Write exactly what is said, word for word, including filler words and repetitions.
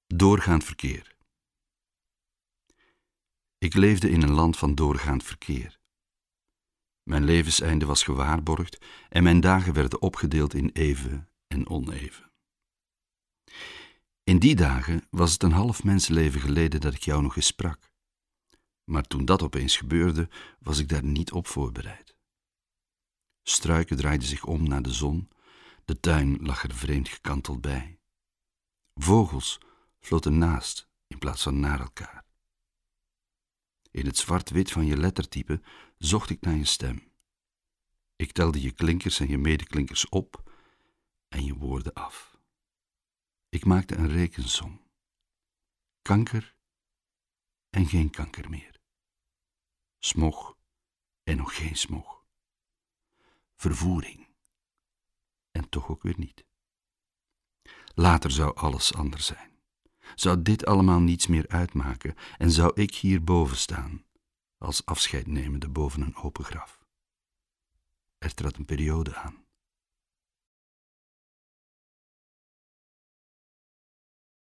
Doorgaand verkeer. Ik leefde in een land van doorgaand verkeer. Mijn levenseinde was gewaarborgd en mijn dagen werden opgedeeld in even en oneven. In die dagen was het een half mensenleven geleden dat ik jou nog eens sprak. Maar toen dat opeens gebeurde, was ik daar niet op voorbereid. Struiken draaiden zich om naar de zon, de tuin lag er vreemd gekanteld bij. Vogels floten naast in plaats van naar elkaar. In het zwart-wit van je lettertype zocht ik naar je stem. Ik telde je klinkers en je medeklinkers op en je woorden af. Ik maakte een rekensom. Kanker en geen kanker meer. Smog en nog geen smog. Vervoering en toch ook weer niet. Later zou alles anders zijn. Zou dit allemaal niets meer uitmaken en zou ik hierboven staan, als afscheidnemende boven een open graf. Er trad een periode aan.